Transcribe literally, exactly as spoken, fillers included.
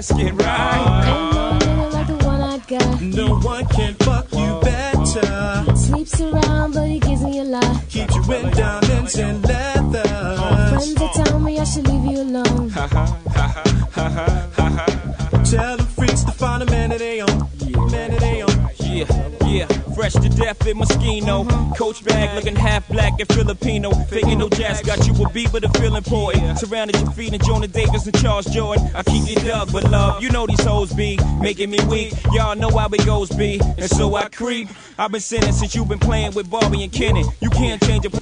let's get right. Ain't no nigga like the one I got. No one can fuck you better. Sleeps around, but he gives me a lot. Keeps you in diamonds and leather. Friends that tell me I should leave you alone. Tell them freaks to find a man that they own. Man that they own. Yeah, yeah, fresh to death in Moschino. Coach bag looking half black and Filipino. Faking no jazz, got you a beat but a feel important. Surrounded your feet and Jonah Davis and Charles Jordan. I keep you dug, but love, you know these hoes be making me weak. Y'all know how it goes be, and so I creep. I've been sinning since you've been playing with Barbie and Kenny. You can't change a